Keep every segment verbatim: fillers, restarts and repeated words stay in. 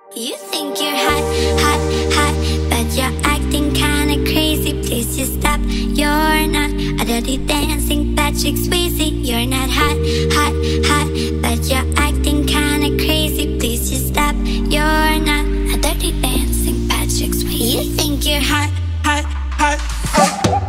You think you're hot, hot, hot, but you're acting kinda crazy. Please just stop. You're not a dirty dancing Patrick Swayze. You're not hot, hot, hot, but you're acting kinda crazy. Please just stop. You're not a dirty dancing Patrick Swayze. You think you're hot, hot, hot, hot.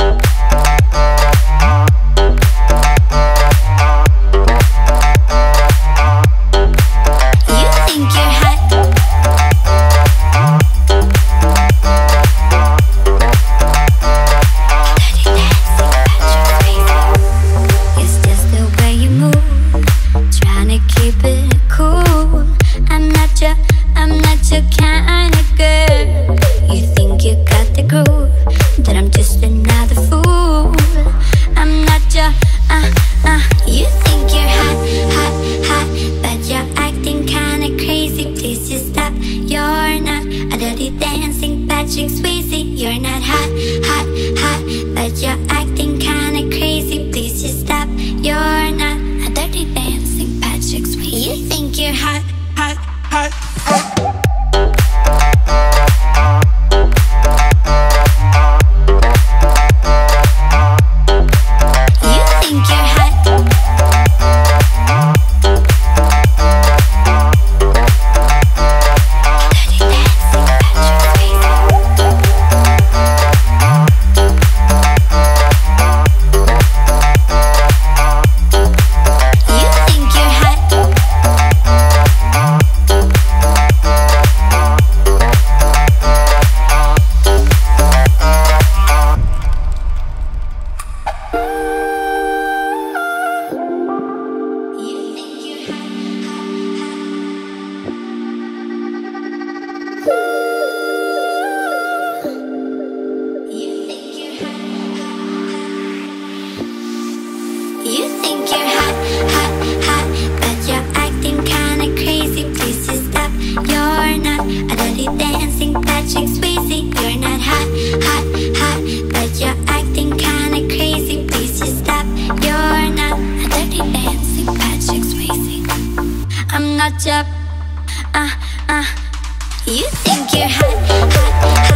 Patrick Swayze, you're not hot, hot, hot, but you're acting kinda crazy. Please just stop. You're not a dirty dancing Patrick Swayze. You think you're hot, hot, hot, hot. You think you're hot, hot, hot, but you're acting kinda crazy. Please just stop. You're not a dirty dancing Patrick Swayze. You're not hot, hot, hot, but you're acting kinda crazy. Please just stop. You're not a dirty dancing Patrick Swayze. I'm not your, uh, uh. You think you're hot, hot, hot.